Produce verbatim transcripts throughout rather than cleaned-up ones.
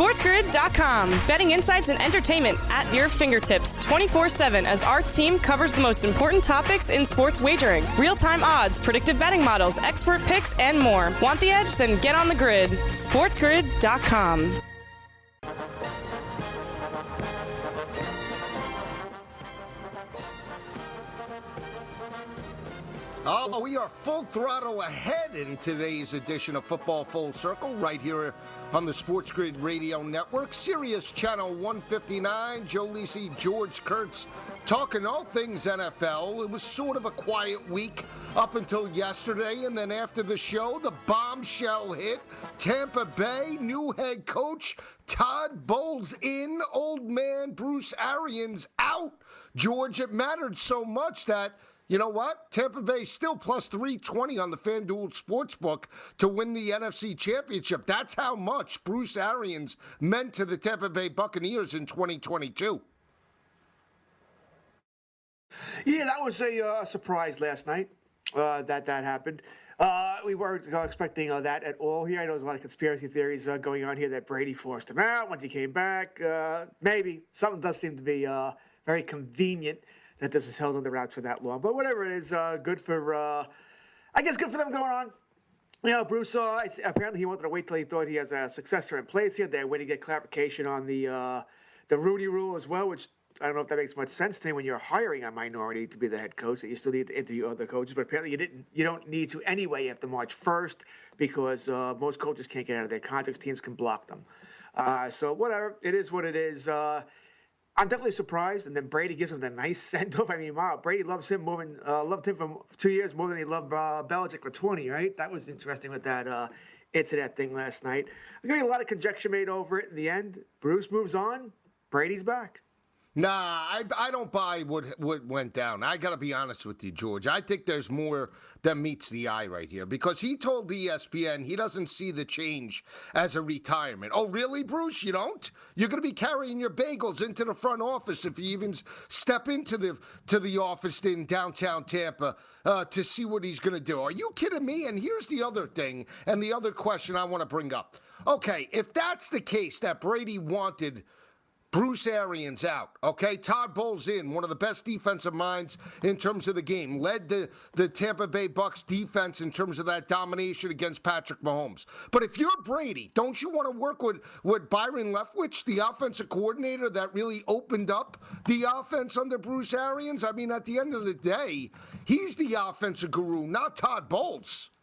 SportsGrid dot com. Betting insights and entertainment at your fingertips twenty-four seven as our team covers the most important topics in sports wagering. Real-time odds, predictive betting models, expert picks, and more. Want the edge? Then get on the grid. SportsGrid dot com. Oh, we are full throttle ahead in today's edition of Football Full Circle right here on the Sports Grid Radio Network. Sirius Channel one fifty-nine, Joe Lisi, George Kurtz, talking all things N F L. It was sort of a quiet week up until yesterday, and then after the show, the bombshell hit. Tampa Bay, new head coach Todd Bowles in, old man Bruce Arians out. George, it mattered so much that, you know what? Tampa Bay still plus three twenty on the FanDuel Sportsbook to win the N F C Championship. That's how much Bruce Arians meant to the Tampa Bay Buccaneers in twenty twenty-two. Yeah, that was a uh, surprise last night uh, that that happened. Uh, we weren't uh, expecting uh, that at all here. I know there's a lot of conspiracy theories uh, going on here that Brady forced him out once he came back. Uh, maybe. Something does seem to be uh, very convenient that this was held on the route for that long. But whatever it is, uh, good for, uh, I guess good for them going on. You know, Bruce, uh, apparently he wanted to wait till he thought he has a successor in place here. They're waiting to get clarification on the uh, the Rooney Rule as well, which I don't know if that makes much sense to me when you're hiring a minority to be the head coach, that you still need to interview other coaches. But apparently you didn't, you don't need to anyway after March first because uh, most coaches can't get out of their contracts. Teams can block them. Uh, so whatever, it is what it is. Uh, I'm definitely surprised, and then Brady gives him the nice send-off. I mean, wow, Brady loves him more than, uh, loved him for two years more than he loved uh, Belichick for twenty, right? That was interesting with that uh, incident thing last night. There's going to be a lot of conjecture made over it in the end. Bruce moves on. Brady's back. Nah, I, I don't buy what what went down. I got to be honest with you, George. I think there's more than meets the eye right here because he told E S P N he doesn't see the change as a retirement. Oh, really, Bruce? You don't? You're going to be carrying your bagels into the front office if you even step into the to the office in downtown Tampa uh, to see what he's going to do. Are you kidding me? And here's the other thing and the other question I want to bring up. Okay, if that's the case that Brady wanted Bruce Arians out, okay? Todd Bowles in, one of the best defensive minds in terms of the game. Led the, the Tampa Bay Bucs defense in terms of that domination against Patrick Mahomes. But if you're Brady, don't you want to work with, with Byron Leftwich, the offensive coordinator that really opened up the offense under Bruce Arians? I mean, at the end of the day, he's the offensive guru, not Todd Bowles.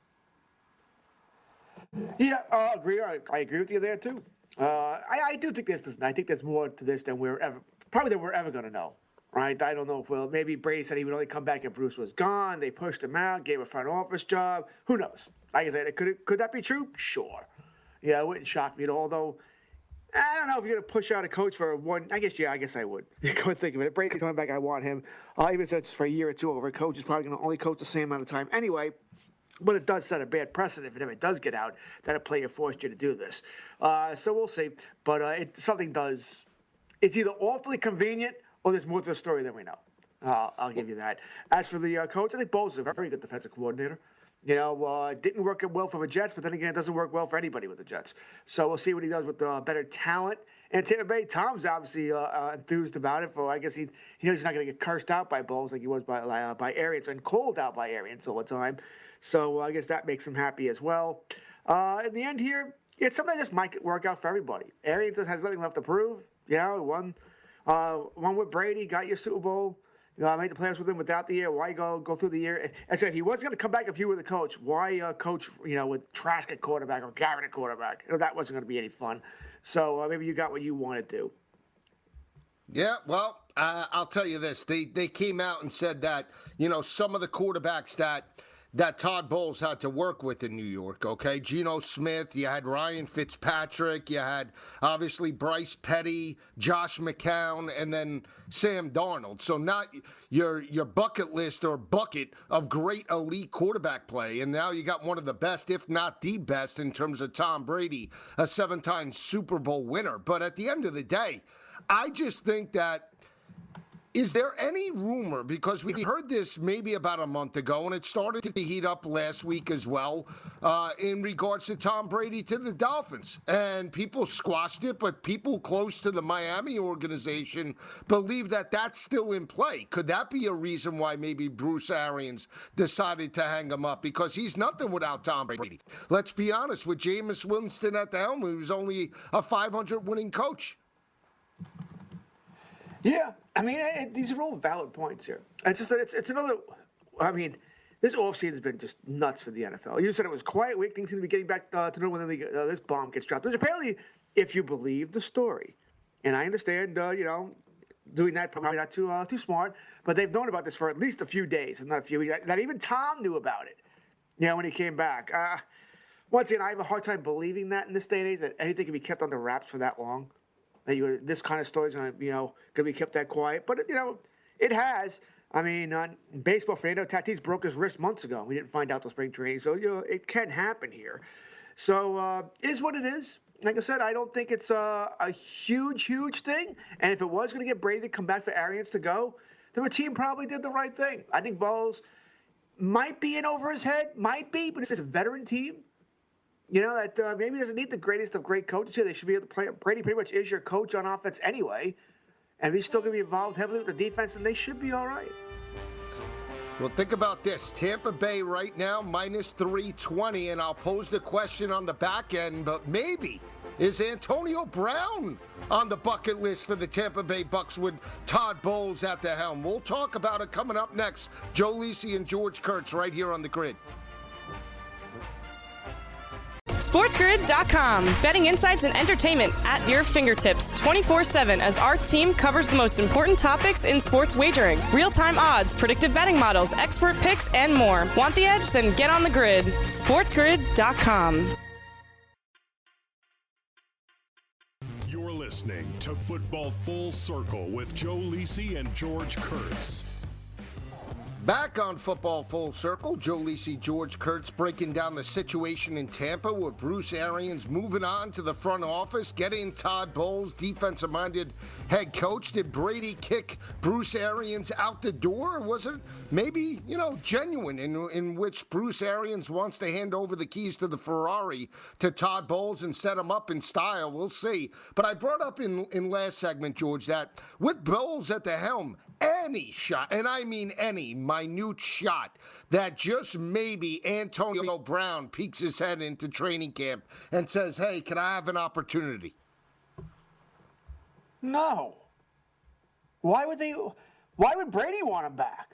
Yeah, I agree. I, I agree with you there, too. Uh, I, I do think this. I think there's more to this than we're ever probably than we're ever going to know, right? I don't know if we'll. Maybe Brady said he would only come back if Bruce was gone. They pushed him out, gave him a front office job. Who knows? Like I said, could it, could that be true? Sure. Yeah, it wouldn't shock me at all. Though I don't know if you're going to push out a coach for one. I guess yeah, I guess I would. Come and think of it. If Brady's coming back, I want him. Uh, even if it's for a year or two over. A coach is probably going to only coach the same amount of time anyway. But it does set a bad precedent if it does get out that a player forced you to do this. Uh, so we'll see. But uh, it, something does. It's either awfully convenient or there's more to the story than we know. Uh, I'll give you that. As for the uh, coach, I think Bowles is a very good defensive coordinator. You know, uh, it didn't work well for the Jets, but then again, it doesn't work well for anybody with the Jets. So we'll see what he does with uh, better talent. And Tampa Bay, Tom's obviously uh, uh, enthused about it. For I guess he he knows he's not going to get cursed out by Bowles like he was by uh, by Arians and called out by Arians all the time. So uh, I guess that makes him happy as well. Uh, in the end here, it's something that just might work out for everybody. Arians has nothing left to prove. You know, one, uh, one with Brady, got your Super Bowl. You know, I made the playoffs with him without the year. Why go go through the year? I said he wasn't going to come back if you were the coach. Why uh, coach, you know, with Trask at quarterback or Garrett at quarterback? You know, that wasn't going to be any fun. So uh, maybe you got what you wanted to. Yeah, well, uh, I'll tell you this. They they came out and said that, you know, some of the quarterbacks that that Todd Bowles had to work with in New York, okay? Geno Smith, you had Ryan Fitzpatrick, you had obviously Bryce Petty, Josh McCown, and then Sam Darnold. So not your your bucket list or bucket of great elite quarterback play. And now you got one of the best, if not the best, in terms of Tom Brady, a seven-time Super Bowl winner. But at the end of the day, I just think that Is there any rumor, because we heard this maybe about a month ago, and it started to heat up last week as well, uh, in regards to Tom Brady to the Dolphins. And people squashed it, but people close to the Miami organization believe that that's still in play. Could that be a reason why maybe Bruce Arians decided to hang him up? Because he's nothing without Tom Brady. Let's be honest, with Jameis Winston at the helm, he was only a five hundred winning coach. Yeah, I mean, it, these are all valid points here. It's just that it's it's another. I mean, this offseason has been just nuts for the N F L. You said it was quiet week. Things seem to be getting back uh, to normal when the, uh, this bomb gets dropped. Which apparently, if you believe the story, and I understand, uh, you know, doing that probably not too uh, too smart, but they've known about this for at least a few days, if not a few weeks. That even Tom knew about it. You know, when he came back. Uh, once again, I have a hard time believing that in this day and age that anything can be kept under wraps for that long. That you this kind of story is going to, you know, going to be kept that quiet. But, you know, it has. I mean, uh, baseball, Fernando Tatis broke his wrist months ago. We didn't find out till spring training. So, you know, it can happen here. So, uh, is what it is. Like I said, I don't think it's uh, a huge, huge thing. And if it was going to get Brady to come back for Arians to go, then the team probably did the right thing. I think Bowles might be in over his head. Might be, but it's a veteran team. You know, that uh, maybe doesn't need the greatest of great coaches here. They should be able to play. Brady pretty much is your coach on offense anyway. And if he's still going to be involved heavily with the defense, then they should be all right. Well, think about this. Tampa Bay right now, minus three twenty, and I'll pose the question on the back end, but maybe is Antonio Brown on the bucket list for the Tampa Bay Bucks with Todd Bowles at the helm? We'll talk about it coming up next. Joe Lisi and George Kurtz right here on The Grid. SportsGrid dot com. Betting insights and entertainment at your fingertips twenty-four seven as our team covers the most important topics in sports wagering. Real-time odds, predictive betting models, expert picks, and more. Want the edge? Then get on the grid. SportsGrid dot com. You're listening to Football Full Circle with Joe Lisi and George Kurtz. Back on Football Full Circle, Joe Lisi, George Kurtz breaking down the situation in Tampa with Bruce Arians moving on to the front office, getting Todd Bowles, defensive-minded head coach. Did Brady kick Bruce Arians out the door? Or was it maybe, you know, genuine in, in which Bruce Arians wants to hand over the keys to the Ferrari to Todd Bowles and set him up in style? We'll see. But I brought up in, in last segment, George, that with Bowles at the helm, any shot, and I mean any minute shot, that just maybe Antonio Brown peeks his head into training camp and says, hey, can I have an opportunity? No. Why would they? Why would Brady want him back?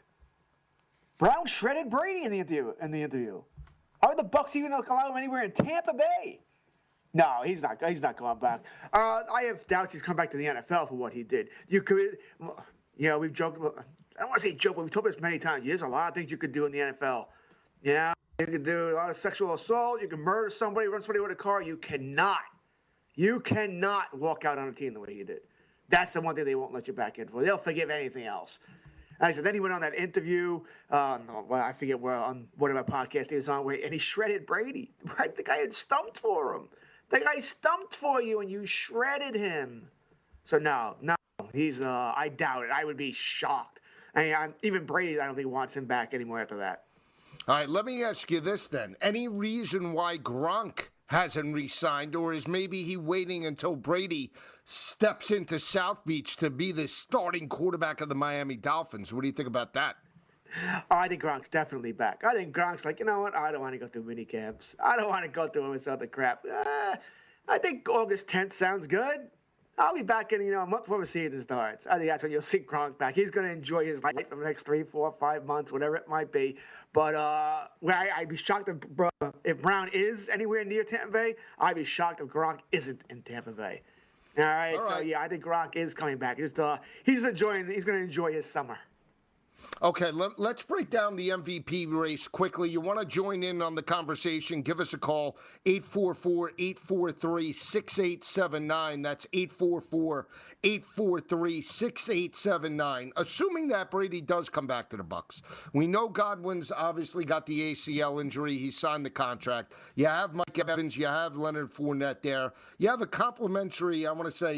Brown shredded Brady in the interview. In the interview, why would the Bucks even allow him anywhere in Tampa Bay? No, he's not. He's not going back. Uh, I have doubts he's coming back to the N F L for what he did. You could. You know, we've joked about, I don't want to say joke, but we've told this many times. There's a lot of things you could do in the N F L. You know, you could do a lot of sexual assault. You can murder somebody, run somebody with a car. You cannot, you cannot walk out on a team the way you did. That's the one thing they won't let you back in for. They'll forgive anything else. And I said, then he went on that interview. Uh, no, well, I forget where, on whatever podcast he was on, where, and he shredded Brady. Right? The guy had stumped for him. The guy stumped for you, and you shredded him. So, no, no. He's, uh, I doubt it. I would be shocked. I mean, I, even Brady, I don't think wants him back anymore after that. All right, let me ask you this then. Any reason why Gronk hasn't re-signed, or is maybe he waiting until Brady steps into South Beach to be the starting quarterback of the Miami Dolphins? What do you think about that? Oh, I think Gronk's definitely back. I think Gronk's like, you know what? I don't want to go through mini camps. I don't want to go through all this other crap. Uh, I think August tenth sounds good. I'll be back in, you know, a month before the season starts. I think that's when you'll see Gronk back. He's going to enjoy his life for the next three, four, five months, whatever it might be. But uh, where I, I'd be shocked if, if Brown is anywhere near Tampa Bay. I'd be shocked if Gronk isn't in Tampa Bay. All right, All right. so yeah, I think Gronk is coming back. Just, uh, he's enjoying. He's going to enjoy his summer. Okay, let, let's break down the M V P race quickly. You want to join in on the conversation, give us a call, eight four four, eight four three, six eight seven nine. That's eight four four, eight four three, six eight seven nine. Assuming that Brady does come back to the Bucs. We know Godwin's obviously got the A C L injury. He signed the contract. You have Mike Evans. You have Leonard Fournette there. You have a complimentary, I want to say,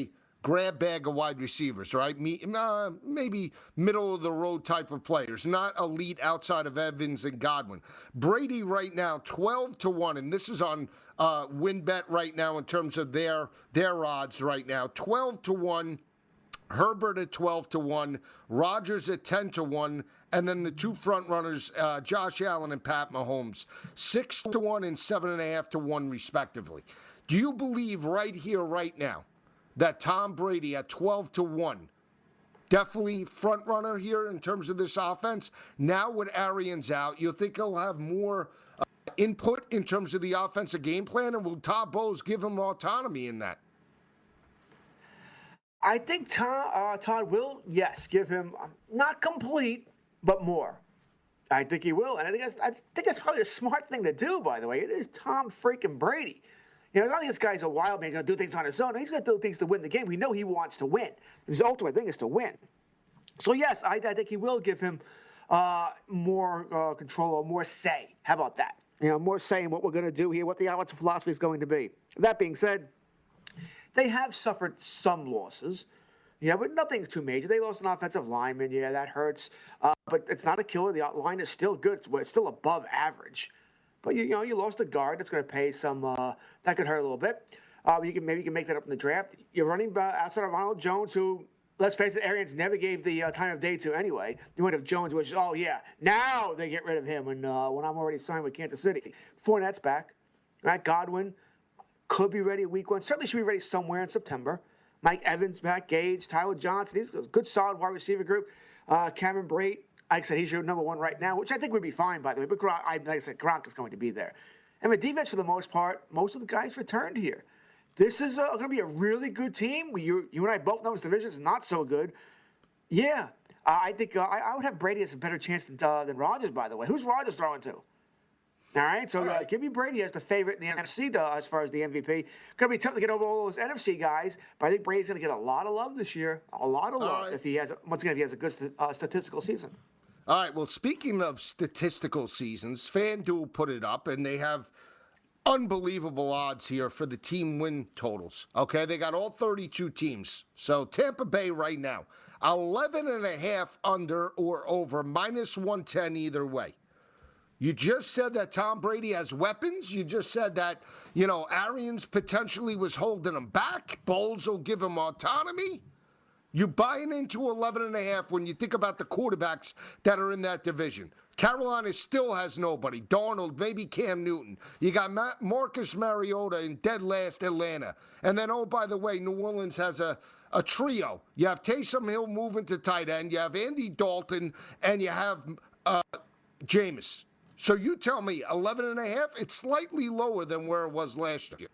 grab bag of wide receivers, right? Me, uh, maybe middle of the road type of players, not elite outside of Evans and Godwin. Brady right now, twelve to one, and this is on uh, WinBet right now in terms of their their odds right now. twelve to one. Herbert at twelve to one, Rodgers at ten to one, and then the two front runners, uh, Josh Allen and Pat Mahomes, six to one and seven and a half to one respectively. Do you believe right here, right now, that Tom Brady at twelve to one, definitely front runner here in terms of this offense? Now with Arians out, you think he'll have more uh, input in terms of the offensive game plan, and will Todd Bowles give him autonomy in that? I think Todd, uh, Todd will, yes, give him um, not complete, but more. I think he will, and I think that's, I think that's probably a smart thing to do. By the way, it is Tom freaking Brady. You know, I don't think this guy's a wild man going to do things on his own. He's going to do things to win the game. We know he wants to win. His ultimate thing is to win. So yes, I, I think he will give him uh, more uh, control or more say. How about that? You know, more say in what we're going to do here, what the offensive philosophy is going to be. That being said, they have suffered some losses, yeah, but nothing too major. They lost an offensive lineman, yeah, that hurts. Uh, but it's not a killer. The line is still good. It's, it's still above average. But you, you know, you lost a guard that's going to pay some. Uh, that could hurt a little bit. Uh, you can maybe you can make that up in the draft. You're running uh, outside of Ronald Jones, who, let's face it, Arians never gave the uh, time of day to anyway. You went of Jones, which oh yeah, now they get rid of him. And uh, when I'm already signed with Kansas City, Fournette's back, right? Godwin could be ready week one. Certainly should be ready somewhere in September. Mike Evans back, Gage, Tyler Johnson. These are a good, solid wide receiver group. Uh, Cameron Brate, like I said, he's your number one right now, which I think would be fine, by the way. But Gronk, I, like I said, Gronk is going to be there. And the defense, for the most part, most of the guys returned here. This is going to be a really good team. You, you and I both know this division is not so good. Yeah, uh, I think uh, I, I would have Brady as a better chance than, uh, than Rodgers, by the way. Who's Rodgers throwing to? All right, so uh, give me Brady as the favorite in the N F C to, as far as the M V P. Going to be tough to get over all those N F C guys, but I think Brady's going to get a lot of love this year. A lot of love right. if he has, once again, if he has a good uh, statistical season. All right, well, speaking of statistical seasons, FanDuel put it up, and they have unbelievable odds here for the team win totals. Okay, they got all thirty-two teams. So Tampa Bay right now, eleven and a half under or over, minus one ten either way. You just said that Tom Brady has weapons. You just said that, you know, Arians potentially was holding him back. Bowles will give him autonomy. You buying into eleven and a half when you think about the quarterbacks that are in that division. Carolina still has nobody. Darnold, maybe Cam Newton. You got Ma- Marcus Mariota in dead last Atlanta. And then, oh, by the way, New Orleans has a, a trio. You have Taysom Hill moving to tight end. You have Andy Dalton. And you have uh, Jameis. So you tell me, eleven and a half, it's slightly lower than where it was last year.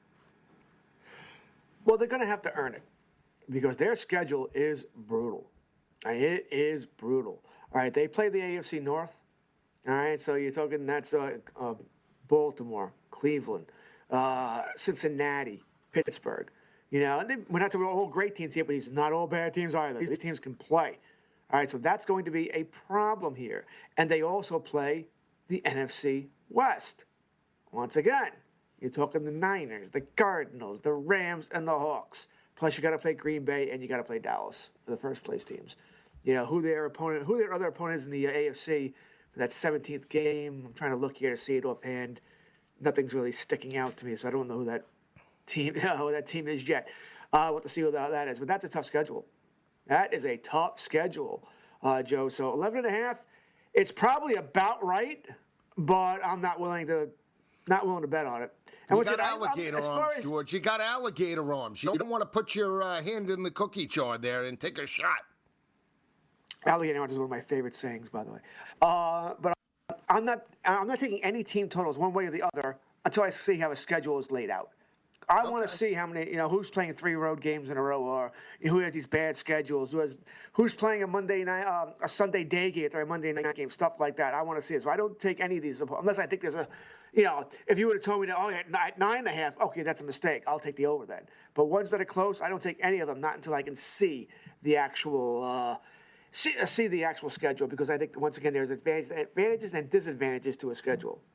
Well, they're going to have to earn it because their schedule is brutal. I mean, it is brutal. All right, they play the A F C North. All right, so you're talking that's uh, uh, Baltimore, Cleveland, uh, Cincinnati, Pittsburgh. You know, and they, we're not talking about all great teams here, but these are not all bad teams either. These teams can play. All right, so that's going to be a problem here. And they also play the N F C West. Once again, you're talking the Niners, the Cardinals, the Rams, and the Hawks. Plus, you got to play Green Bay and you got to play Dallas for the first place teams. You know who their opponent, who their other opponents in the A F C for that seventeenth game. I'm trying to look here to see it offhand. Nothing's really sticking out to me, so I don't know who that team, who that team is yet. Uh, what to see what that is, but that's a tough schedule. That is a tough schedule, uh, Joe. So eleven and a half. It's probably about right, but I'm not willing to not willing to bet on it. And you got alligator I, arms, as, George. You got alligator arms. You don't want to put your uh, hand in the cookie jar there and take a shot. Alligator arms is one of my favorite sayings, by the way. Uh, but I'm not I'm not taking any team totals one way or the other until I see how a schedule is laid out. I okay. want to see how many, you know, who's playing three road games in a row, or you know, who has these bad schedules, who has, who's playing a Monday night, uh, a Sunday day game or a Monday night game, stuff like that. I want to see it. So I don't take any of these unless I think there's a, you know, if you would have told me that, oh, yeah, nine, nine and a half, okay, that's a mistake. I'll take the over then. But ones that are close, I don't take any of them, not until I can see the actual, uh, see, uh, see the actual schedule, because I think once again there's advantage, advantages and disadvantages to a schedule.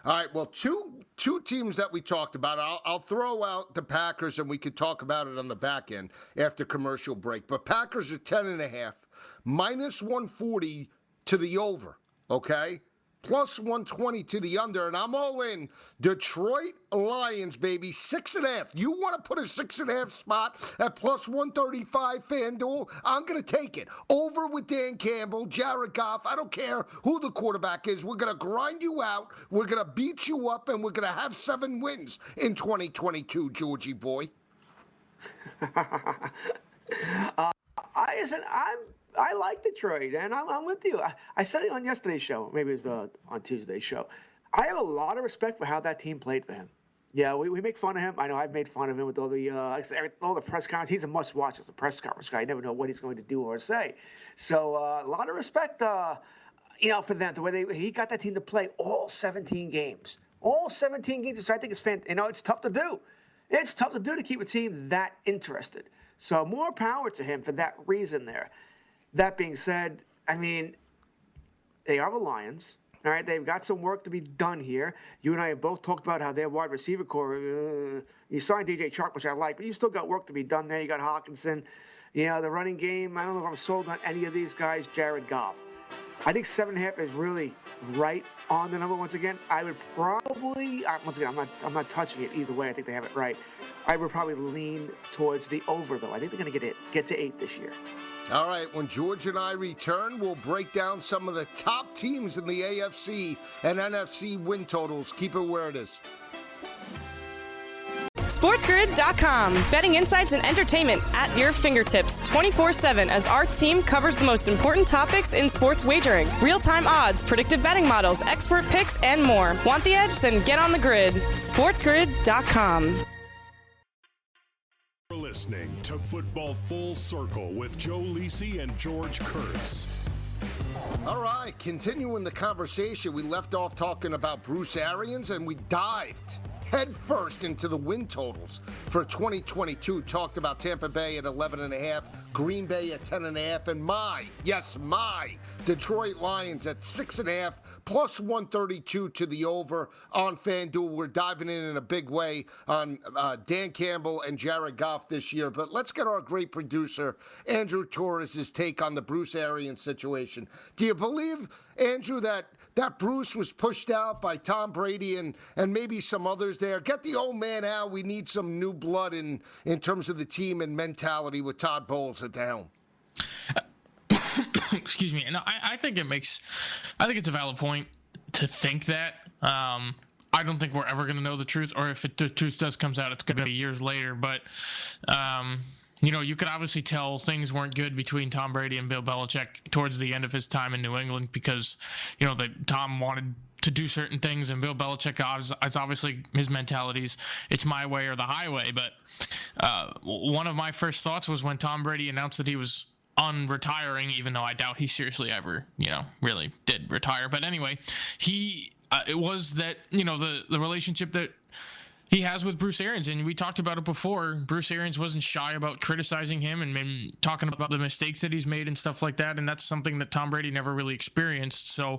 All right, well, two two teams that we talked about. I'll, I'll throw out the Packers, and we could talk about it on the back end after commercial break. But Packers are ten and a half, minus one forty to the over, okay? Plus one twenty to the under, and I'm all in. Detroit Lions, baby, six and a half. You want to put a six and a half spot at plus one thirty-five FanDuel? I'm going to take it. Over with Dan Campbell, Jared Goff. I don't care who the quarterback is. We're going to grind you out. We're going to beat you up, and we're going to have seven wins in twenty twenty-two, Georgie boy. uh, I isn't. I'm. I like Detroit, and I'm, I'm with you. I, I said it on yesterday's show. Maybe it was uh, on Tuesday's show. I have a lot of respect for how that team played for him. Yeah, we, we make fun of him. I know I've made fun of him with all the uh, all the press conferences. He's a must-watch as a press conference guy. You never know what he's going to do or say. So uh, a lot of respect, uh, you know, for them. The way they he got that team to play all seventeen games, all seventeen games, which I think is fantastic. You know, it's tough to do. It's tough to do to keep a team that interested. So more power to him for that reason there. That being said, I mean, they are the Lions. All right, they've got some work to be done here. You and I have both talked about how their wide receiver core, uh, you signed D J Chark, which I like, but you still got work to be done there. You got Hawkinson. You know, the running game, I don't know if I'm sold on any of these guys. Jared Goff. I think seven and a half is really right on the number once again. I would probably, uh, once again, I'm not I'm not touching it either way. I think they have it right. I would probably lean towards the over, though. I think they're going to get it, get to eight this year. All right, when George and I return, we'll break down some of the top teams in the A F C and N F C win totals. Keep it where it is. SportsGrid dot com. Betting insights and entertainment at your fingertips twenty-four seven as our team covers the most important topics in sports wagering. Real-time odds, predictive betting models, expert picks, and more. Want the edge? Then get on the grid. SportsGrid dot com. You're listening to Football Full Circle with Joe Lisi and George Kurtz. All right, continuing the conversation, we left off talking about Bruce Arians, and we dived head first into the win totals for twenty twenty-two. Talked about Tampa Bay at eleven and a half, Green Bay at ten and a half, and my, yes, my Detroit Lions at six and a half, plus one thirty-two to the over on FanDuel. We're diving in in a big way on uh, Dan Campbell and Jared Goff this year. But let's get our great producer, Andrew Torres' take on the Bruce Arians situation. Do you believe, Andrew, that that Bruce was pushed out by Tom Brady and, and maybe some others there? Get the old man out. We need some new blood in, in terms of the team and mentality with Todd Bowles at the helm. Excuse me. And I, I think it makes, I think it's a valid point to think that. Um, I don't think we're ever going to know the truth, or if it, the truth does comes out, it's going to be years later. But, um, you know, you could obviously tell things weren't good between Tom Brady and Bill Belichick towards the end of his time in New England because, you know, that Tom wanted to do certain things, and Bill Belichick is obviously his mentalities. It's my way or the highway. But uh, one of my first thoughts was when Tom Brady announced that he was unretiring, even though I doubt he seriously ever, you know, really did retire. But anyway, he uh, it was that, you know, the the relationship that he has with Bruce Arians, and we talked about it before. Bruce Arians wasn't shy about criticizing him and, and talking about the mistakes that he's made and stuff like that, and that's something that Tom Brady never really experienced. So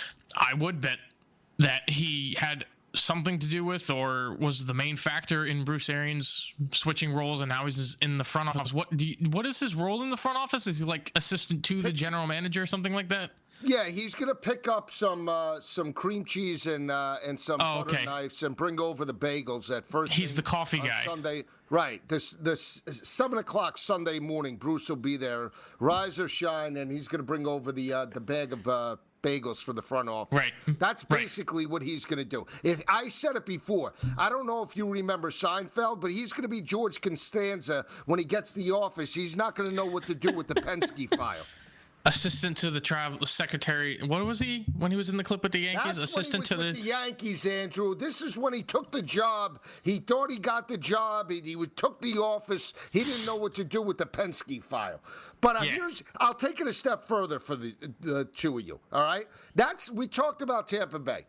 I would bet that he had something to do with, or was the main factor in Bruce Arians switching roles, and now he's in the front office. What do you, what is his role in the front office? Is he like assistant to the general manager or something like that? Yeah, he's gonna pick up some uh, some cream cheese and uh, and some oh, butter okay. knives and bring over the bagels at first. He's the coffee guy. Sunday, right? This this seven o'clock Sunday morning, Bruce will be there, rise or shine, and he's gonna bring over the uh, the bag of uh, bagels for the front office. Right. That's basically right. What he's gonna do. If I said it before, I don't know if you remember Seinfeld, but he's gonna be George Costanza when he gets to the office. He's not gonna know what to do with the Penske file. Assistant to the travel secretary. What was he when he was in the clip with the Yankees? That's Assistant when he was to with the... the Yankees, Andrew. This is when he took the job. He thought he got the job. He, he took the office. He didn't know what to do with the Penske file. But uh, yeah. here's, I'll take it a step further for the, the two of you. All right, that's we talked about Tampa Bay.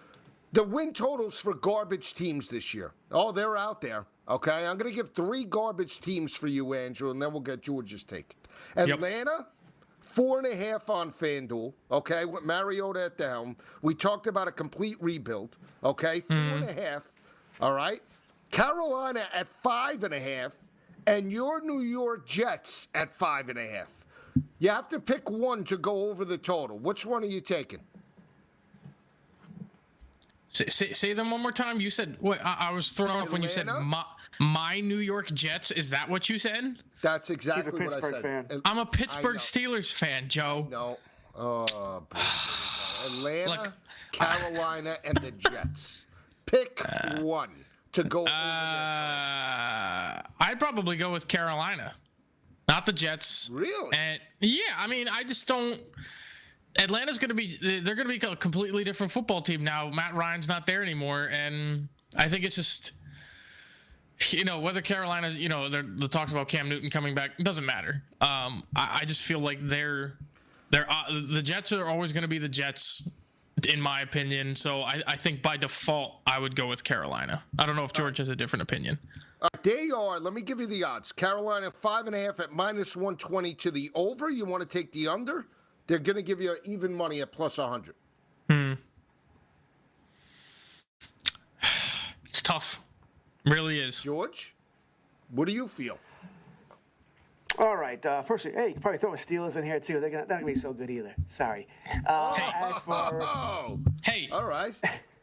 The win totals for garbage teams this year. Oh, they're out there. Okay, I'm going to give three garbage teams for you, Andrew, and then we'll get George's take. Atlanta. Yep. four and a half on FanDuel, okay, with Mariota at the helm. We talked about a complete rebuild, okay, four mm. and a half, all right. Carolina at five and a half, and your New York Jets at five and a half. You have to pick one to go over the total. Which one are you taking? Say, say, say them one more time. You said what? I, I was thrown off when you said my, my New York Jets. Is that what you said? That's exactly He's a what I said. Fan. I'm a Pittsburgh Steelers fan, Joe. No. Oh, Atlanta, Look, Carolina, and the Jets. Pick uh, one to go over uh, I'd probably go with Carolina, not the Jets. Really? And yeah, I mean, I just don't. Atlanta's going to be, they're going to be a completely different football team now. Matt Ryan's not there anymore. And I think it's just, you know, whether Carolina, you know, the talks about Cam Newton coming back, it doesn't matter. Um, I, I just feel like they're, they're, uh, the Jets are always going to be the Jets, in my opinion. So I, I think by default, I would go with Carolina. I don't know if George has a different opinion. Uh, they are, let me give you the odds. Carolina, five and a half at minus one twenty to the over. You want to take the under? They're going to give you even money at plus one hundred. Hmm. It's tough. Really is. George, what do you feel? All right. Uh, first, hey, you can probably throw the Steelers in here, too. They're gonna, they're not going to be so good either. Sorry. Uh, hey. As for... Oh. Hey. All right.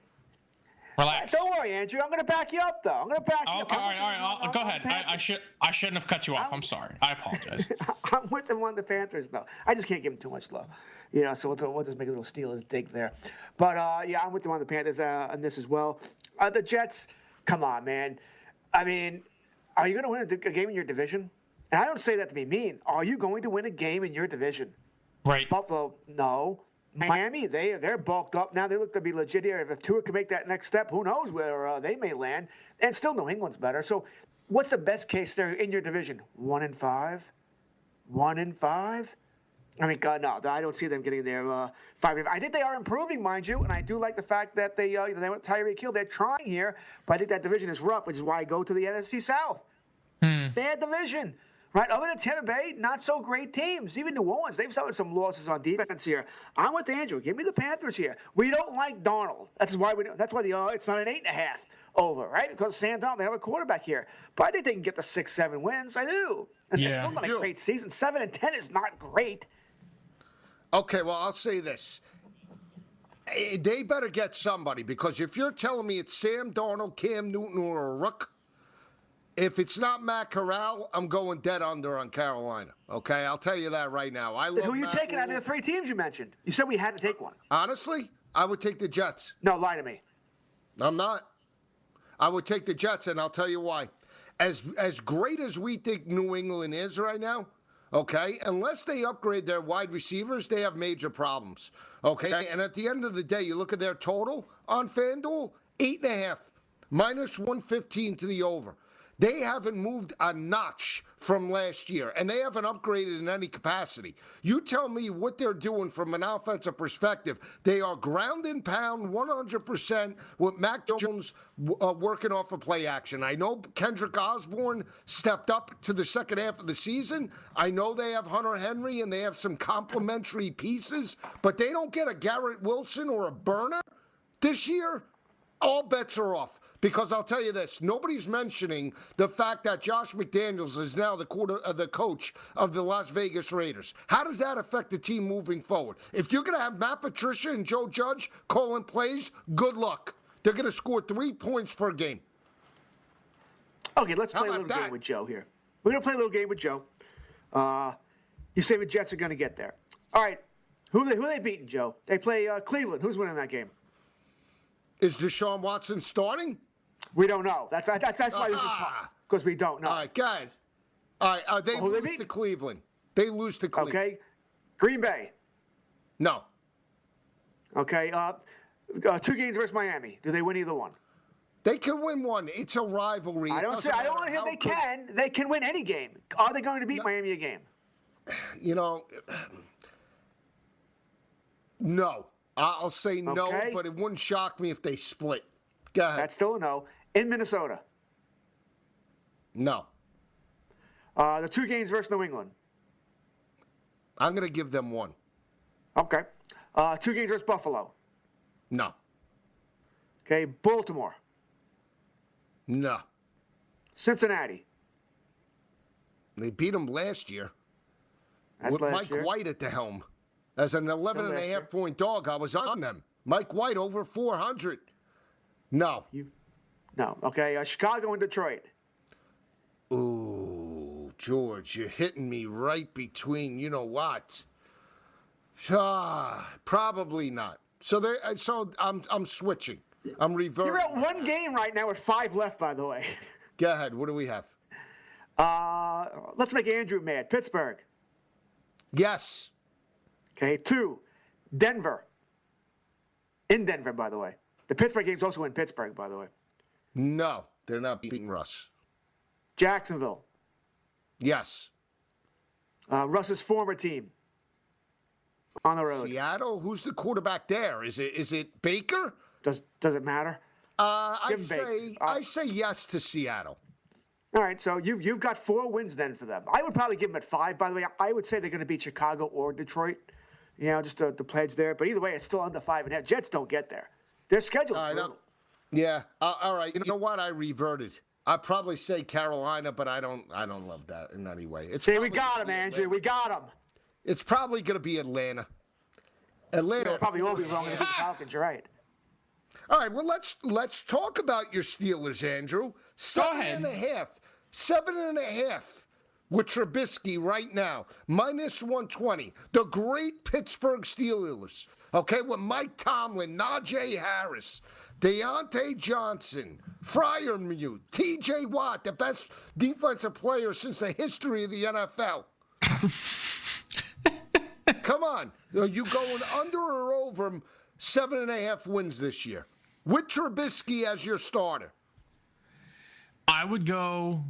Relax. Uh, don't worry, Andrew. I'm going to back you up, though. I'm going to back you okay, up. Okay, all right, all right. I'll, go ahead. I, I, should, I shouldn't have cut you off. I'm, I'm sorry. I apologize. I'm with them on the Panthers, though. I just can't give them too much love. You know, so we'll, we'll just make a little Steelers dig there. But, uh, yeah, I'm with them on the Panthers uh, on this as well. Uh, the Jets, come on, man. I mean, are you going to win a, a game in your division? And I don't say that to be mean. Are you going to win a game in your division? Right. Buffalo, no. Miami, they, they're bulked up now. They look to be legit here. If Tua can make that next step, who knows where uh, they may land. And still New England's better. So what's the best case there in your division? One and five? One and five? I mean, God, no. I don't see them getting there. Uh, five. I think they are improving, mind you. And I do like the fact that they, uh, you know, they went Tyreek Hill. They're trying here. But I think that division is rough, which is why I go to the N F C South. Hmm. Bad division. Right, other than Tampa Bay, not so great teams. Even New Orleans, they've suffered some losses on defense here. I'm with Andrew. Give me the Panthers here. We don't like Darnold. That's why we. That's why the uh, it's not an eight and a half over, right? Because Sam Darnold, they have a quarterback here. But I think they can get the six, seven wins. I do. And yeah. It's still not a great season. Seven and ten is not great. Okay, well, I'll say this. They better get somebody, because if you're telling me it's Sam Darnold, Cam Newton, or a Rook, if it's not Matt Corral, I'm going dead under on Carolina. Okay, I'll tell you that right now. I love Who are you Matt taking out of the three teams you mentioned? You said we had to take one. Honestly, I would take the Jets. No, lie to me. I'm not. I would take the Jets, and I'll tell you why. As as great as we think New England is right now, okay, unless they upgrade their wide receivers, they have major problems. Okay, and at the end of the day, you look at their total on FanDuel, eight and a half, minus one fifteen to the over. They haven't moved a notch from last year, and they haven't upgraded in any capacity. You tell me what they're doing from an offensive perspective. They are ground and pound one hundred percent with Mac Jones uh, working off of play action. I know Kendrick Osborne stepped up to the second half of the season. I know they have Hunter Henry, and they have some complementary pieces, but they don't get a Garrett Wilson or a Burner this year. All bets are off. Because I'll tell you this, nobody's mentioning the fact that Josh McDaniels is now the quarter, uh, the coach of the Las Vegas Raiders. How does that affect the team moving forward? If you're going to have Matt Patricia and Joe Judge calling plays, good luck. They're going to score three points per game. Okay, let's play a little that? game with Joe here. We're going to play a little game with Joe. Uh, you say the Jets are going to get there. All right, who are they, who are they beating, Joe? They play uh, Cleveland. Who's winning that game? Is Deshaun Watson starting? We don't know. That's that's that's why this is tough, because we don't know. All right, good. All right, uh, they well, lose they to Cleveland. They lose to Cleveland. Okay. Green Bay. No. Okay. Uh, uh, two games versus Miami. Do they win either one? They can win one. It's a rivalry. I don't say. I don't want to hear they good. can. They can win any game. Are they going to beat no. Miami a game? You know, no. I'll say no, okay. but it wouldn't shock me if they split. Go ahead. That's still a no. In Minnesota? No. Uh, the two games versus New England? I'm going to give them one. Okay. Uh, two games versus Buffalo. No. Okay. Baltimore. No. Cincinnati. They beat them last year. That's with last Mike year. White at the helm. As an eleven and a half point dog, I was on them. Mike White over four hundred. No. You, no. Okay. Uh, Chicago and Detroit. Ooh, George, you're hitting me right between you know what. Ah, probably not. So they, so I'm I'm switching. I'm reverting. You're at one game right now with five left, by the way. Go ahead. What do we have? Uh, let's make Andrew mad. Pittsburgh. Yes. Okay. Two. Denver. In Denver, by the way. The Pittsburgh game's also in Pittsburgh, by the way. No, they're not beating Russ. Jacksonville. Yes. Uh, Russ's former team. On the road. Seattle. Who's the quarterback there? Is it is it Baker? Does does it matter? Uh, I Give him Baker. say Uh, I say yes to Seattle. All right, so you've you've got four wins then for them. I would probably give them at five. By the way, I would say they're going to beat Chicago or Detroit. You know, just the, the pledge there. But either way, it's still under five and a half. Jets don't get there. Their schedule. All right, yeah. Uh, all right. You know what? I reverted. I'd probably say Carolina, but I don't. I don't love that in any way. It's See, we probably got gonna him, be Andrew. Atlanta. We got him. It's probably going to be Atlanta. Atlanta Yeah, probably will be wrong in the Falcons. You're right. All right, well let's let's talk about your Steelers, Andrew. Seven ahead. and a half, seven and a half with Trubisky right now, minus one twenty. The great Pittsburgh Steelers, okay, with Mike Tomlin, Najee Harris, Deontay Johnson, Freiermuth, T J Watt, the best defensive player since the history of the N F L. Come on, are you going under or over seven and a half wins this year with Trubisky as your starter? I would go.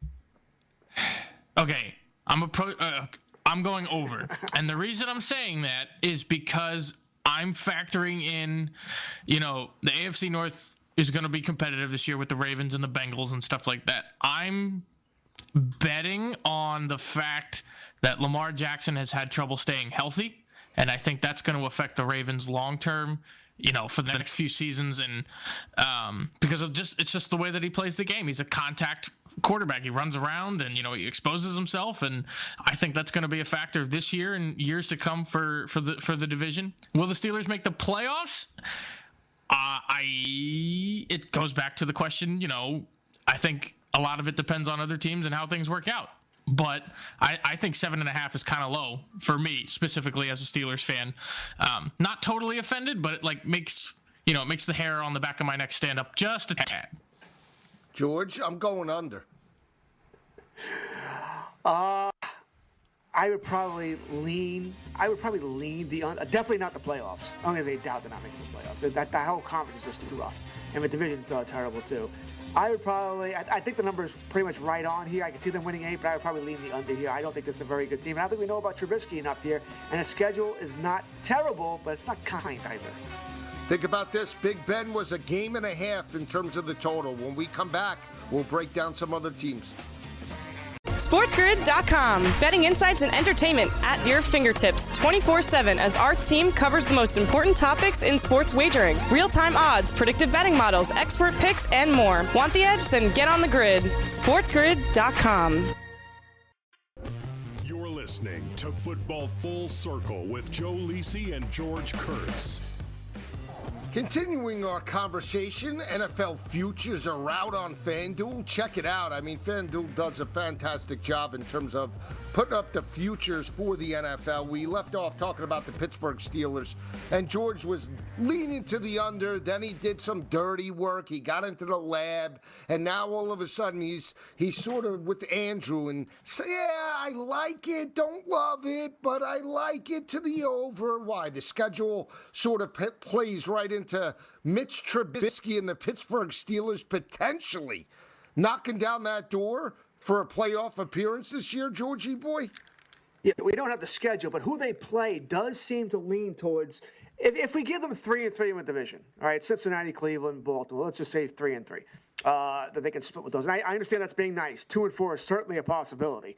Okay, I'm a pro. Uh, I'm going over, and the reason I'm saying that is because I'm factoring in, you know, the A F C North is going to be competitive this year with the Ravens and the Bengals and stuff like that. I'm betting on the fact that Lamar Jackson has had trouble staying healthy, and I think that's going to affect the Ravens long term, you know, for the next few seasons, and um, because of just it's just the way that he plays the game. He's a contact quarterback. He runs around and, you know, he exposes himself, and I think that's going to be a factor this year and years to come for for the for the division. Will the Steelers make the playoffs? Uh, I it goes back to the question, you know, I think a lot of it depends on other teams and how things work out. But I, I think seven and a half is kind of low for me, specifically as a Steelers fan. Um, not totally offended, but it like makes you know it makes the hair on the back of my neck stand up just a tad. George, I'm going under. Uh, I would probably lean. I would probably lean the un, uh, definitely not the playoffs. Only they doubt they're not making the playoffs. That that whole conference is just too rough, and the division's uh, terrible too. I would probably. I, I think the number is pretty much right on here. I can see them winning eight, but I would probably lean the under here. I don't think this is a very good team. And I don't think we know about Trubisky enough here. And his schedule is not terrible, but it's not kind either. Think about this. Big Ben was a game and a half in terms of the total. When we come back, we'll break down some other teams. SportsGrid dot com. Betting insights and entertainment at your fingertips twenty-four seven as our team covers the most important topics in sports wagering. Real-time odds, predictive betting models, expert picks, and more. Want the edge? Then get on the grid. SportsGrid dot com. You're listening to Football Full Circle with Joe Lisi and George Kurtz. Continuing our conversation, N F L futures are out on FanDuel. Check it out. I mean, FanDuel does a fantastic job in terms of putting up the futures for the N F L. We left off talking about the Pittsburgh Steelers, and George was leaning to the under. Then he did some dirty work. He got into the lab, and now all of a sudden he's he's sort of with Andrew and say, yeah, I like it, don't love it, but I like it to the over. Why? The schedule sort of p- plays right into to Mitch Trubisky and the Pittsburgh Steelers potentially knocking down that door for a playoff appearance this year, Georgie boy? Yeah, we don't have the schedule, but who they play does seem to lean towards. If, if we give them three and three in the division, all right, Cincinnati, Cleveland, Baltimore, let's just say three and three, uh, that they can split with those. And I, I understand that's being nice. Two and four is certainly a possibility.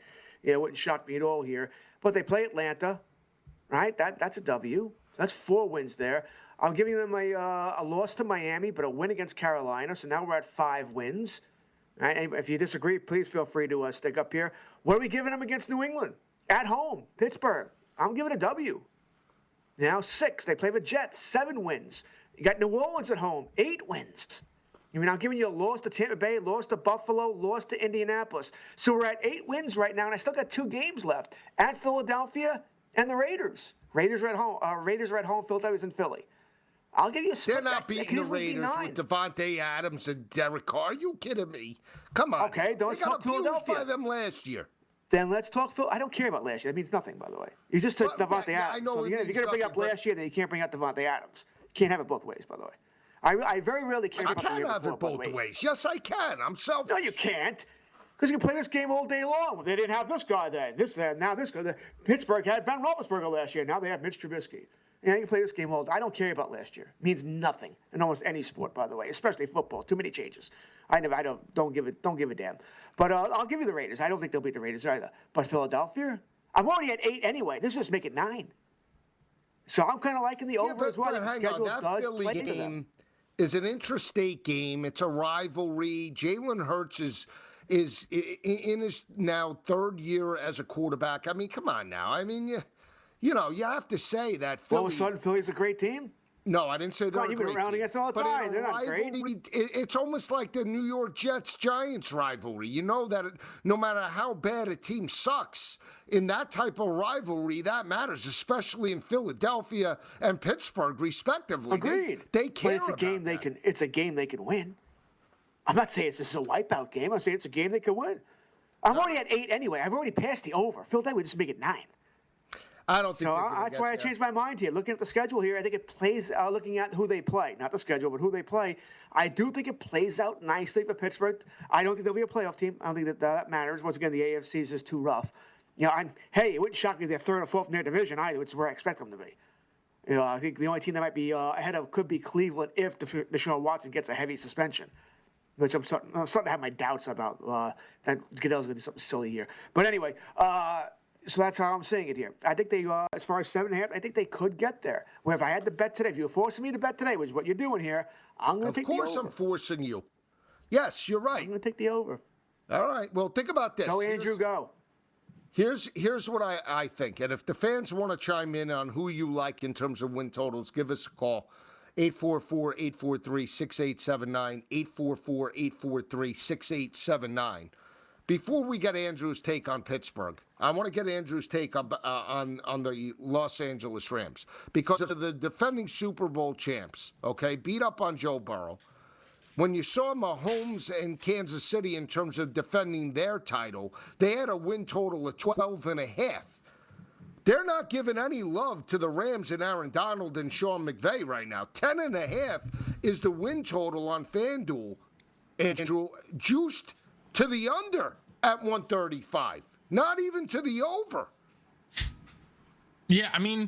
Yeah, it wouldn't shock me at all here. But they play Atlanta, right? That That's a W. That's four wins there. I'm giving them a, uh, a loss to Miami, but a win against Carolina. So now we're at five wins. Right? And if you disagree, please feel free to uh, stick up here. What are we giving them against New England? At home, Pittsburgh. I'm giving a W. Now six. They play the Jets, seven wins. You got New Orleans at home, eight wins. I mean, I'm giving you a loss to Tampa Bay, loss to Buffalo, loss to Indianapolis. So we're at eight wins right now, and I still got two games left at Philadelphia and the Raiders. Raiders are at home. Uh, Raiders are at home. Philadelphia's in Philly. I'll give you a split. They're not beating the Raiders with Devontae Adams and Derek Carr. Are you kidding me? Come on. Okay, don't talk Philadelphia. By them last year. Then let's talk Phil. I don't care about last year. That means nothing, by the way. You just took well, Devontae yeah, Adams. I know so if you're going to bring up last but... year, then you can't bring up Devontae Adams. You can't have it both ways, by the way. I, I very rarely care I about the year before. I can have it both ways. Yes, I can. I'm selfish. No, you can't. Because you can play this game all day long. Well, they didn't have this guy then. This then. Now this guy. The, Pittsburgh had Ben Roethlisberger last year. Now they have Mitch Trubisky. You know, you can play this game all day. I don't care about last year. It means nothing in almost any sport, by the way, especially football. Too many changes. I never. I don't. Don't give it. Don't give a damn. But uh, I'll give you the Raiders. I don't think they'll beat the Raiders either. But Philadelphia, I'm already at eight anyway. This just make it nine. So I'm kind of liking the yeah, over but, as well. But the hang schedule on, that does Philly play game is an intrastate game. It's a rivalry. Jalen Hurts is is in his now third year as a quarterback. I mean, come on now. I mean, you, you know, you have to say that Philly. All of a sudden, Philly's a great team? No, I didn't say they're on, a great you've been around team. against them all the time. They're not great. It's almost like the New York Jets-Giants rivalry. You know that it, no matter how bad a team sucks, in that type of rivalry, that matters, especially in Philadelphia and Pittsburgh, respectively. Agreed. They, they care but it's a game about they that. can. It's a game they can win. I'm not saying it's just a wipeout game. I'm saying it's a game they can win. I'm already at eight anyway. I've already passed the over. Philadelphia would just make it nine. I don't think so. I, That's why I changed my mind here. Looking at the schedule here, I think it plays. Uh, looking at who they play, not the schedule, but who they play, I do think it plays out nicely for Pittsburgh. I don't think they'll be a playoff team. I don't think that that matters. Once again, the A F C is just too rough. You know, I'm, hey, it wouldn't shock me if they're third or fourth in their division either, which is where I expect them to be. You know, I think the only team that might be uh, ahead of could be Cleveland if Deshaun Watson gets a heavy suspension, which I'm starting, I'm starting to have my doubts about. Uh, that Goodell's going to do something silly here. But anyway. Uh, So that's how I'm saying it here. I think they, uh, as far as seven and a half, I think they could get there. Where if I had to bet today, if you were forcing me to bet today, which is what you're doing here, I'm going to take the over. Of course I'm forcing you. Yes, you're right. I'm going to take the over. All right. Well, think about this. Go, Andrew, here's, go. Here's here's what I, I think. And if the fans want to chime in on who you like in terms of win totals, give us a call. eight four four, eight four three, six eight seven nine, eight four four, eight four three, six eight seven nine. Before we get Andrew's take on Pittsburgh, I want to get Andrew's take on, uh, on on the Los Angeles Rams because of the defending Super Bowl champs, okay, beat up on Joe Burrow. When you saw Mahomes and Kansas City in terms of defending their title, they had a win total of twelve and a half. They're not giving any love to the Rams and Aaron Donald and Sean McVay right now. Ten and a half is the win total on FanDuel, Andrew, juiced to the under at one thirty-five, not even to the over. Yeah, I mean,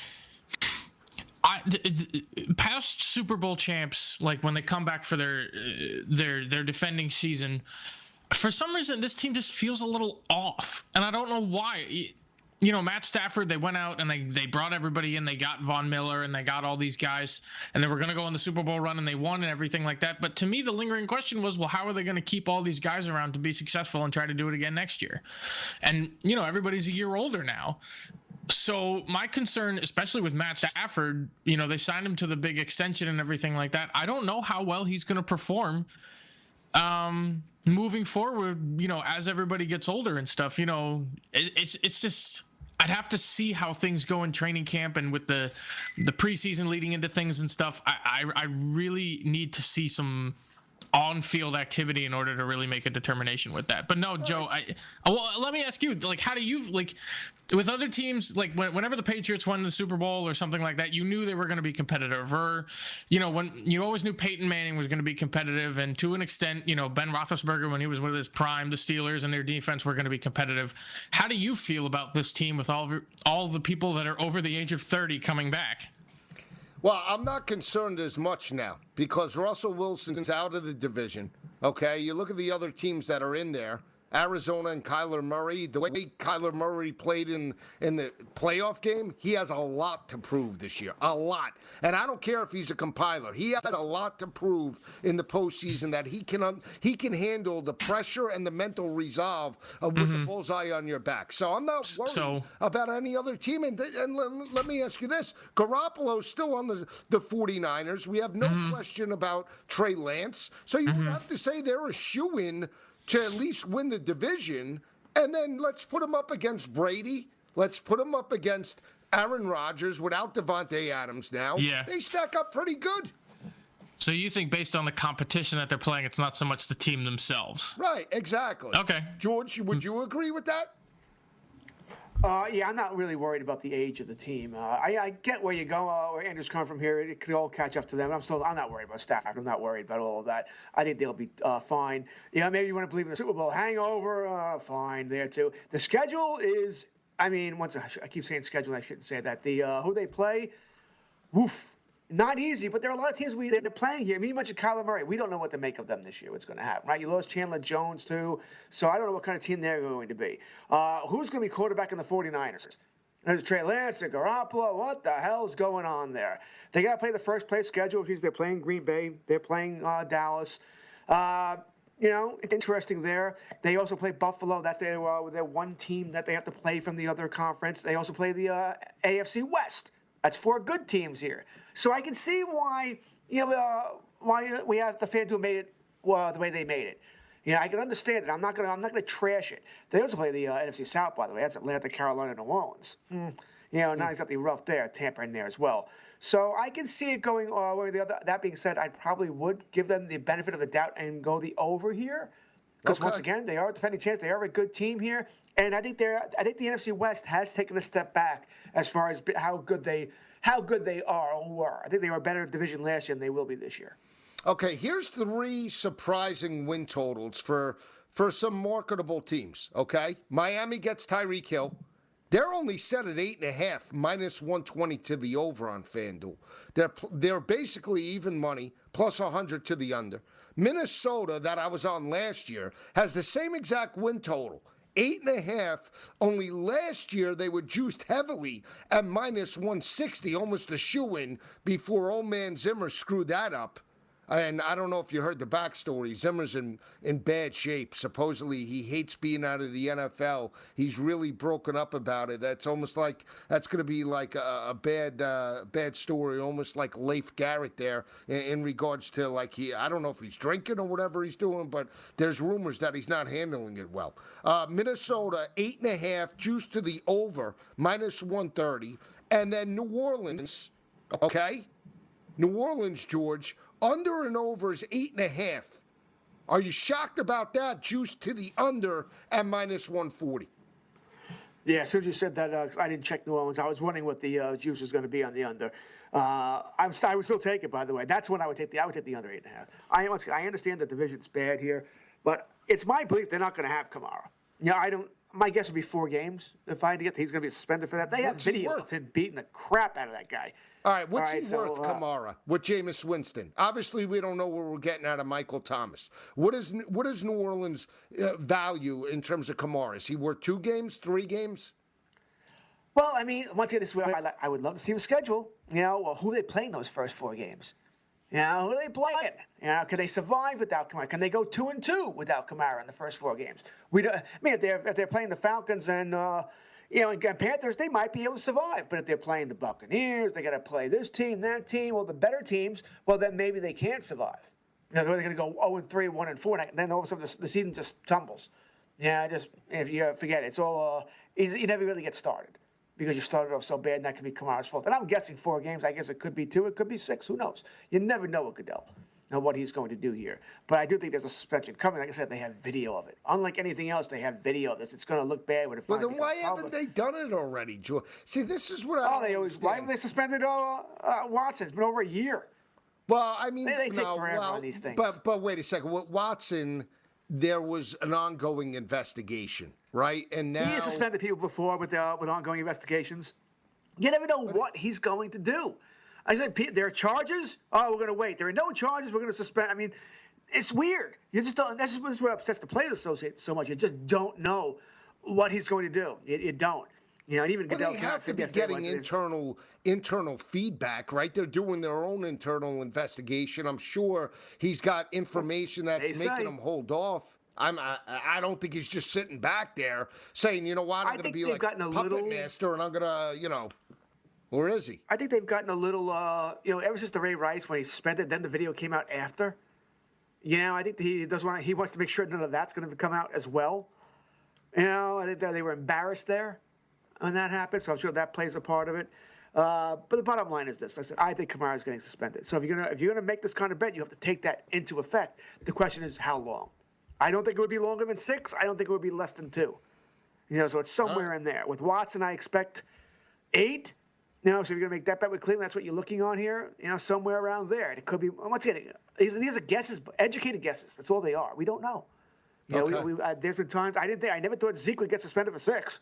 I, the, the, past Super Bowl champs, like when they come back for their uh, their their defending season, for some reason this team just feels a little off, and I don't know why. You know, Matt Stafford, they went out and they, they brought everybody in. They got Von Miller and they got all these guys, and they were going to go on the Super Bowl run, and they won and everything like that. But to me, the lingering question was, well, how are they going to keep all these guys around to be successful and try to do it again next year? And, you know, everybody's a year older now. So my concern, especially with Matt Stafford, you know, they signed him to the big extension and everything like that. I don't know how well he's going to perform um, moving forward, you know, as everybody gets older and stuff. You know, it, it's it's just... I'd have to see how things go in training camp and with the the preseason leading into things and stuff. I, I, I really need to see some on-field activity in order to really make a determination with that. But no, Joe, I well, let me ask you, like, how do you, like, with other teams, like when, whenever the Patriots won the Super Bowl or something like that, you knew they were going to be competitive, or, you know, when you always knew Peyton Manning was going to be competitive, and to an extent, you know, Ben Roethlisberger, when he was with his prime, the Steelers and their defense were going to be competitive. How do you feel about this team with all of, all the people that are over the age of thirty coming back? Well, I'm not concerned as much now because Russell Wilson's out of the division, okay? You look at the other teams that are in there, Arizona and Kyler Murray, the way Kyler Murray played in, in the playoff game, he has a lot to prove this year. A lot. And I don't care if he's a compiler. He has a lot to prove in the postseason that he can un- he can handle the pressure and the mental resolve of with mm-hmm. the bullseye on your back. So I'm not worried so, about any other team. And, th- and l- let me ask you this. Garoppolo's still on the, the 49ers. We have no mm-hmm. question about Trey Lance. So you mm-hmm. would have to say they're a shoo-in to at least win the division. And then let's put them up against Brady. Let's put them up against Aaron Rodgers without Devontae Adams now. Yeah. They stack up pretty good. So you think based on the competition that they're playing, it's not so much the team themselves? Right, exactly. Okay. George, would you agree with that? Uh, yeah, I'm not really worried about the age of the team. Uh, I, I get where you go, uh, where Andrew's coming from here. It could all catch up to them. I'm still, I'm not worried about Stafford. I'm not worried about all of that. I think they'll be uh, fine. You know, maybe you want to believe in the Super Bowl hangover. Uh, fine there too. The schedule is, I mean, once I, I keep saying schedule, I shouldn't say that. The uh, who they play, woof. Not easy, but there are a lot of teams we, they're playing here. I mean, you mentioned Kyler Murray. We don't know what to make of them this year. What's going to happen, right? You lost Chandler Jones, too. So I don't know what kind of team they're going to be. Uh, who's going to be quarterback in the 49ers? There's Trey Lance and Garoppolo. What the hell is going on there? They got to play the first place schedule because they're playing Green Bay. They're playing uh, Dallas. Uh, you know, interesting there. They also play Buffalo. That's their, uh, their one team that they have to play from the other conference. They also play the uh, A F C West. That's four good teams here. So I can see why, you know, uh, why we have the fans who made it well, the way they made it. You know, I can understand it. I'm not gonna, I'm not gonna trash it. They also play the uh, N F C South, by the way. That's Atlanta, Carolina, New Orleans. Mm. You know, not exactly rough there. Tampa in there as well. So I can see it going uh, one way or the other. That being said, I probably would give them the benefit of the doubt and go the over here, because okay. once again, they are a defending champs. They are a good team here, and I think they're. I think the N F C West has taken a step back as far as how good they. How good they are or were. I think they were a better division last year than they will be this year. Okay, here's three surprising win totals for for some marketable teams, okay? Miami gets Tyreek Hill. They're only set at eight and a half, minus one twenty to the over on FanDuel. They're, they're basically even money, plus one hundred to the under. Minnesota, that I was on last year, has the same exact win total. Eight and a half. Only last year they were juiced heavily at minus one sixty, almost a shoo-in, before old man Zimmer screwed that up. And I don't know if you heard the backstory. Zimmer's in, in bad shape. Supposedly he hates being out of the N F L. He's really broken up about it. That's almost like, that's going to be like a, a bad uh, bad story, almost like Leif Garrett there in, in regards to like he, I don't know if he's drinking or whatever he's doing, but there's rumors that he's not handling it well. Uh, Minnesota, eight and a half, juice to the over, minus one thirty. And then New Orleans, okay? New Orleans, George, under and over is eight and a half. Are you shocked about that? Juice to the under at minus one forty. Yeah, as soon as you said that, uh, I didn't check New Orleans. I was wondering what the uh, juice was going to be on the under. Uh, I'm, I would still take it, by the way. That's when I would take the. I would take the under eight and a half. I, I understand the division's bad here, but it's my belief they're not going to have Kamara. You know, I don't. My guess would be four games. If I had to get, he's going to be suspended for that. They have video of him beating the crap out of that guy. All right, what's All right, he so, worth, uh, Kamara, with Jameis Winston? Obviously, we don't know what we're getting out of Michael Thomas. What is what is New Orleans' uh, value in terms of Kamara? Is he worth two games, three games? Well, I mean, once again, this is where I, I would love to see the schedule. You know, well, who are they playing those first four games? You know, who are they playing? You know, can they survive without Kamara? Can they go two and two without Kamara in the first four games? We don't, I mean, if they're if they're playing the Falcons and uh, you know, and Panthers, they might be able to survive. But if they're playing the Buccaneers, they got to play this team, that team. Well, the better teams, well, then maybe they can't survive. You know, they're going to go zero and three, one and four, and then all of a sudden the, the season just tumbles. Yeah, just if you forget it, it's all. Uh, you never really get started because you started off so bad, and that could be Kamara's fault. And I'm guessing four games. I guess it could be two. It could be six. Who knows? You never know with Goodell. Know what he's going to do here. But I do think there's a suspension coming. Like I said, they have video of it. Unlike anything else, they have video of this. It's going to look bad when it Well, finally then why becomes haven't public. they done it already, George? See, this is what I Oh, they always. Why haven't they suspended uh, uh, Watson? It's been over a year. Well, I mean, They, they take no, forever well, on these things. But but wait a second. With Watson, there was an ongoing investigation, right? And now He has suspended people before with uh, with ongoing investigations. You never know what he's going to do. I said, there are charges. Oh, we're going to wait. There are no charges. We're going to suspend. I mean, it's weird. You just don't. That's just what upsets the Players Association so much. You just don't know what he's going to do. You, you don't. You know, and even well, Goodell they have to be yesterday, getting like, internal internal feedback, right? They're doing their own internal investigation. I'm sure he's got information that's They making say. him hold off. I'm. I, I don't think he's just sitting back there saying, you know what, I'm I going to think be they've like gotten a puppet little- master, and I'm going to, you know, or is he? I think they've gotten a little, uh, you know, ever since the Ray Rice when he suspended, then the video came out after. You know, I think he does want. He wants to make sure none of that's going to come out as well. You know, I think that they were embarrassed there when that happened, so I'm sure that plays a part of it. Uh, but the bottom line is this: I said I think Kamara's getting suspended. So if you're gonna if you're gonna make this kind of bet, you have to take that into effect. The question is how long. I don't think it would be longer than six. I don't think it would be less than two. You know, so it's somewhere in there. With Watson, I expect eight. You know, so if you're gonna make that bet with Cleveland, that's what you're looking on here. You know, somewhere around there. It could be. Once again, these, these are guesses, educated guesses. That's all they are. We don't know. You Okay. know, we, we, uh, there's been times I didn't think I never thought Zeke would get suspended for six.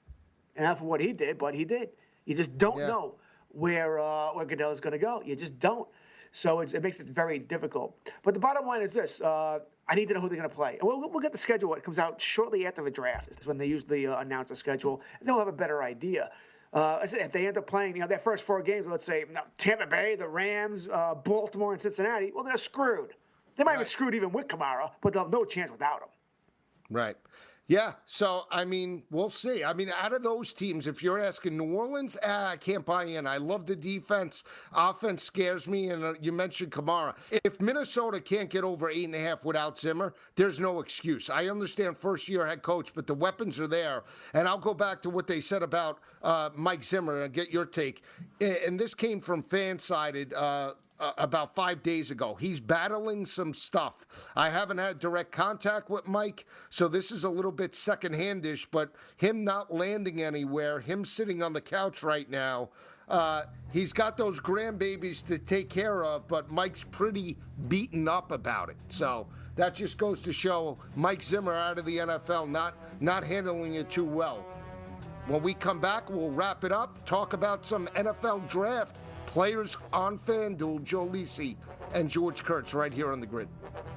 And not for what he did, but he did. You just don't Yeah. know where uh, where Goodell is going to go. You just don't. So it's, it makes it very difficult. But the bottom line is this: uh, I need to know who they're going to play. And we'll, we'll get the schedule. It comes out shortly after the draft. It's when they usually uh, announce the schedule, and they'll have a better idea. Uh, I said if they end up playing, you know, their first four games, let's say you know, Tampa Bay, the Rams, uh, Baltimore, and Cincinnati, well, they're screwed. They might have been Right. screwed even with Kamara, but they'll have no chance without him. Right. Yeah, so, I mean, we'll see. I mean, out of those teams, if you're asking New Orleans, ah, I can't buy in. I love the defense. Offense scares me, and uh, you mentioned Kamara. If Minnesota can't get over eight and a half without Zimmer, there's no excuse. I understand first-year head coach, but the weapons are there. And I'll go back to what they said about uh, Mike Zimmer and get your take. And this came from Fansided uh, uh, about five days ago. He's battling some stuff. I haven't had direct contact with Mike, so this is a little bit second-handish, but him not landing anywhere, him sitting on the couch right now, uh, he's got those grandbabies to take care of, but Mike's pretty beaten up about it. So that just goes to show Mike Zimmer out of the N F L not not handling it too well. When we come back, we'll wrap it up, talk about some N F L draft players on FanDuel, Joe Lisi and George Kurtz right here on the Grid.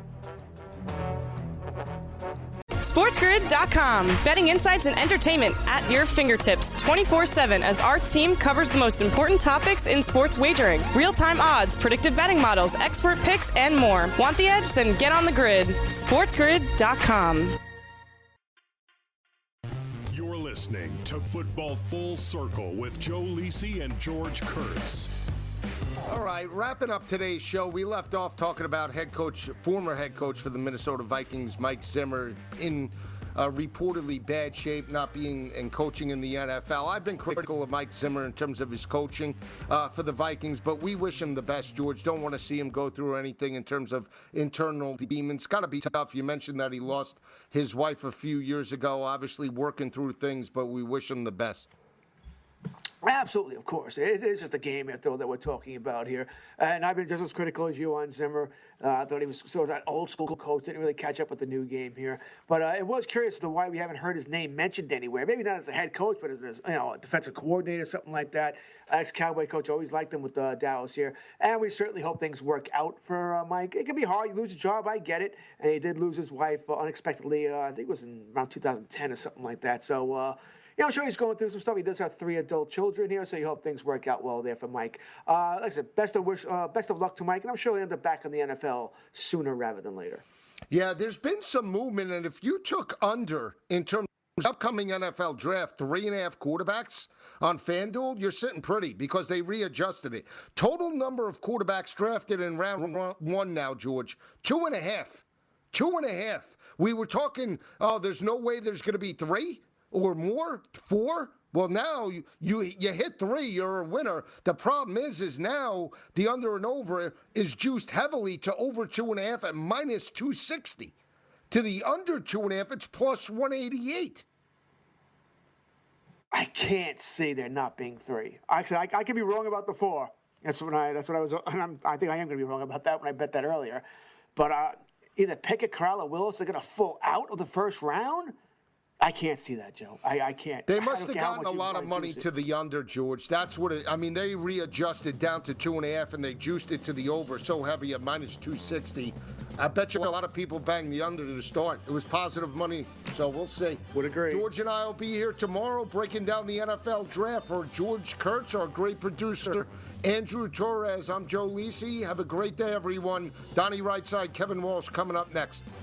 SportsGrid dot com. Betting insights and entertainment at your fingertips twenty-four seven as our team covers the most important topics in sports wagering. Real-time odds, predictive betting models, expert picks, and more. Want the edge? Then get on the grid. SportsGrid dot com. You're listening to Football Full Circle with Joe Lisi and George Kurtz. All right, wrapping up today's show, we left off talking about head coach, former head coach for the Minnesota Vikings, Mike Zimmer, in uh, reportedly bad shape, not being and coaching in the N F L. I've been critical of Mike Zimmer in terms of his coaching uh, for the Vikings, but we wish him the best, George. Don't want to see him go through anything in terms of internal demons. It's got to be tough. You mentioned that he lost his wife a few years ago, obviously working through things, but we wish him the best. Absolutely, of course. It is just a game after all that we're talking about here. And I've been just as critical as you on Zimmer. Uh, I thought he was sort of that old school coach, didn't really catch up with the new game here. But uh, it was curious as to why we haven't heard his name mentioned anywhere. Maybe not as a head coach, but as, you know, a defensive coordinator, something like that. Ex-Cowboy coach, always liked him with uh, Dallas here. And we certainly hope things work out for uh, Mike. It can be hard. You lose a job, I get it. And he did lose his wife uh, unexpectedly, uh, I think it was in around two thousand ten or something like that. So, uh, Yeah, I'm sure he's going through some stuff. He does have three adult children here, so you hope things work out well there for Mike. Uh, like I said, best of wish, uh, best of luck to Mike, and I'm sure he'll end up back in the N F L sooner rather than later. Yeah, there's been some movement, and if you took under in terms of upcoming N F L draft, three and a half quarterbacks on FanDuel, you're sitting pretty because they readjusted it. Total number of quarterbacks drafted in round one now, George, two and a half. Two and a half. We were talking, oh, there's no way there's going to be three or more, four. Well, now you, you you hit three, you're a winner. The problem is, is now the under and over is juiced heavily to over two and a half at minus two sixty. To the under two and a half, it's plus one eighty-eight. I can't see there not being three. Actually, I, I could be wrong about the four. That's what I. That's what I was. And I'm, I think I am going to be wrong about that when I bet that earlier. But uh, either Pickett, Corral, or Willis, they're going to fall out of the first round. I can't see that, Joe. I, I can't. They I must don't have care how gotten much a you lot try of money juice it. to the under, George. That's what it, I mean, they readjusted down to two and a half and they juiced it to the over so heavy at minus two sixty. I bet you a lot of people banged the under to the start. It was positive money, so we'll see. Would agree. George and I will be here tomorrow breaking down the N F L draft. For George Kurtz, our great producer, Andrew Torres, I'm Joe Lisi. Have a great day, everyone. Donnie Rightside, Kevin Walsh coming up next.